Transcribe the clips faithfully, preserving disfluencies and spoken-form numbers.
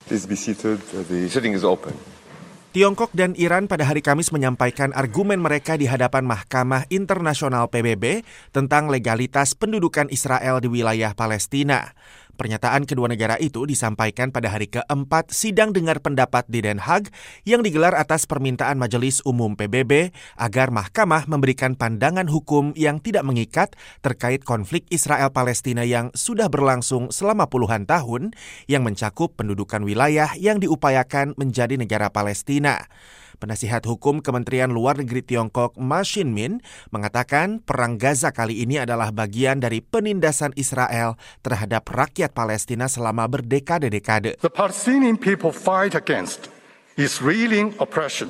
Please be seated. The sitting is open. Tiongkok dan Iran pada hari Kamis menyampaikan argumen mereka di hadapan Mahkamah Internasional P B B tentang legalitas pendudukan Israel di wilayah Palestina. Pernyataan kedua negara itu disampaikan pada hari keempat sidang dengar pendapat di Den Haag yang digelar atas permintaan Majelis Umum P B B agar mahkamah memberikan pandangan hukum yang tidak mengikat terkait konflik Israel-Palestina yang sudah berlangsung selama puluhan tahun yang mencakup pendudukan wilayah yang diupayakan menjadi negara Palestina. Penasihat hukum Kementerian Luar Negeri Tiongkok Ma Shin-min mengatakan perang Gaza kali ini adalah bagian dari penindasan Israel terhadap rakyat Palestina selama berdekade-dekade. The Palestinian people fight against Israeli oppression.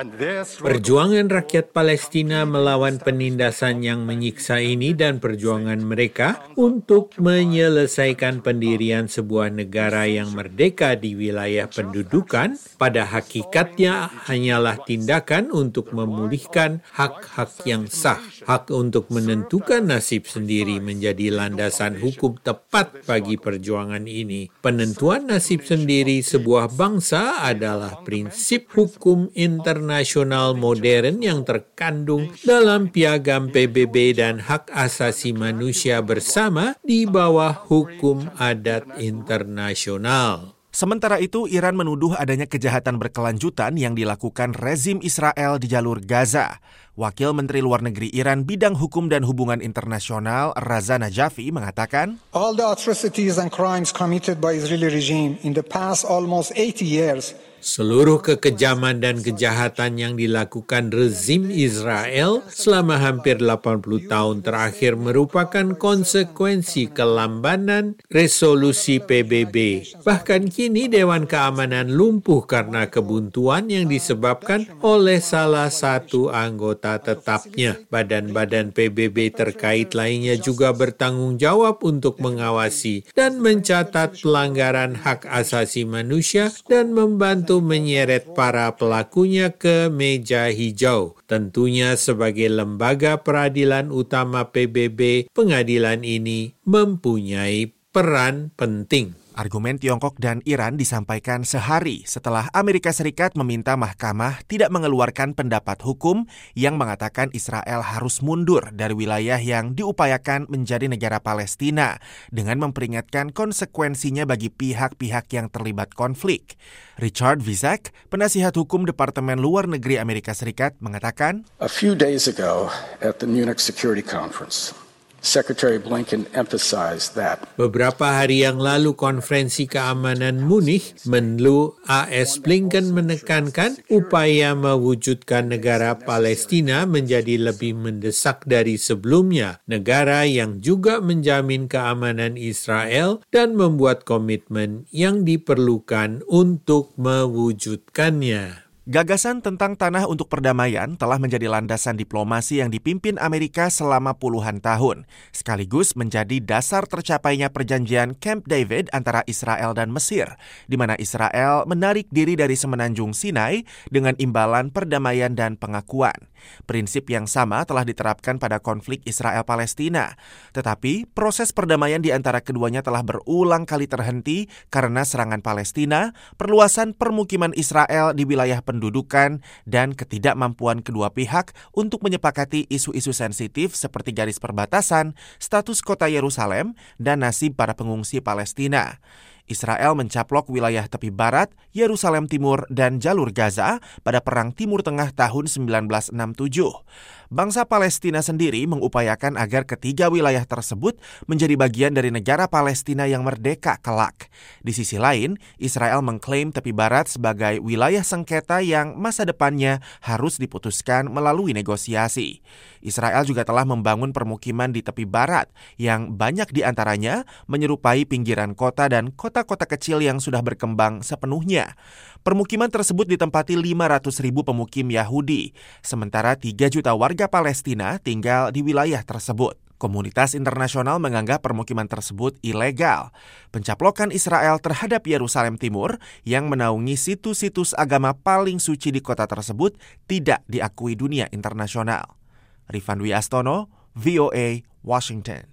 Perjuangan rakyat Palestina melawan penindasan yang menyiksa ini dan perjuangan mereka untuk menyelesaikan pendirian sebuah negara yang merdeka di wilayah pendudukan pada hakikatnya hanyalah tindakan untuk memulihkan hak-hak yang sah. Hak untuk menentukan nasib sendiri menjadi landasan hukum tepat bagi perjuangan ini. Penentuan nasib sendiri sebuah bangsa adalah prinsip hukum internasional nasional modern yang terkandung dalam piagam P B B dan hak asasi manusia bersama di bawah hukum adat internasional. Sementara itu, Iran menuduh adanya kejahatan berkelanjutan yang dilakukan rezim Israel di jalur Gaza. Wakil Menteri Luar Negeri Iran bidang hukum dan hubungan internasional Raza Najafi mengatakan, All the atrocities and crimes committed by Israeli regime in the past almost eighty years Seluruh kekejaman dan kejahatan yang dilakukan rezim Israel selama hampir delapan puluh tahun terakhir merupakan konsekuensi kelambanan resolusi P B B. Bahkan kini Dewan Keamanan lumpuh karena kebuntuan yang disebabkan oleh salah satu anggota tetapnya. Badan-badan P B B terkait lainnya juga bertanggung jawab untuk mengawasi dan mencatat pelanggaran hak asasi manusia dan membantu menyeret para pelakunya ke meja hijau. Tentunya sebagai lembaga peradilan utama P B B, pengadilan ini mempunyai peran penting. Argumen Tiongkok dan Iran disampaikan sehari setelah Amerika Serikat meminta mahkamah tidak mengeluarkan pendapat hukum yang mengatakan Israel harus mundur dari wilayah yang diupayakan menjadi negara Palestina dengan memperingatkan konsekuensinya bagi pihak-pihak yang terlibat konflik. Richard Vizak, penasihat hukum Departemen Luar Negeri Amerika Serikat, mengatakan, A few days ago at the Munich Security Conference, Secretary Blinken emphasized that beberapa hari yang lalu konferensi keamanan Munich, Menlu A S Blinken menekankan upaya mewujudkan negara Palestina menjadi lebih mendesak dari sebelumnya, negara yang juga menjamin keamanan Israel dan membuat komitmen yang diperlukan untuk mewujudkannya. Gagasan tentang tanah untuk perdamaian telah menjadi landasan diplomasi yang dipimpin Amerika selama puluhan tahun, sekaligus menjadi dasar tercapainya perjanjian Camp David antara Israel dan Mesir, di mana Israel menarik diri dari semenanjung Sinai dengan imbalan perdamaian dan pengakuan. Prinsip yang sama telah diterapkan pada konflik Israel-Palestina, tetapi proses perdamaian di antara keduanya telah berulang kali terhenti karena serangan Palestina, perluasan permukiman Israel di wilayah pendudukan, dan ketidakmampuan kedua pihak untuk menyepakati isu-isu sensitif seperti garis perbatasan, status kota Yerusalem, dan nasib para pengungsi Palestina. Israel mencaplok wilayah tepi barat, Yerusalem Timur, dan jalur Gaza pada Perang Timur Tengah tahun sembilan belas enam puluh tujuh. Bangsa Palestina sendiri mengupayakan agar ketiga wilayah tersebut menjadi bagian dari negara Palestina yang merdeka kelak. Di sisi lain, Israel mengklaim tepi barat sebagai wilayah sengketa yang masa depannya harus diputuskan melalui negosiasi. Israel juga telah membangun permukiman di tepi barat yang banyak diantaranya menyerupai pinggiran kota dan kota-kota kecil yang sudah berkembang sepenuhnya. Permukiman tersebut ditempati lima ratus ribu pemukim Yahudi, sementara tiga juta warga Palestina tinggal di wilayah tersebut. Komunitas internasional menganggap permukiman tersebut ilegal. Pencaplokan Israel terhadap Yerusalem Timur yang menaungi situs-situs agama paling suci di kota tersebut tidak diakui dunia internasional. Rifan Dwi Astono, V O A, Washington.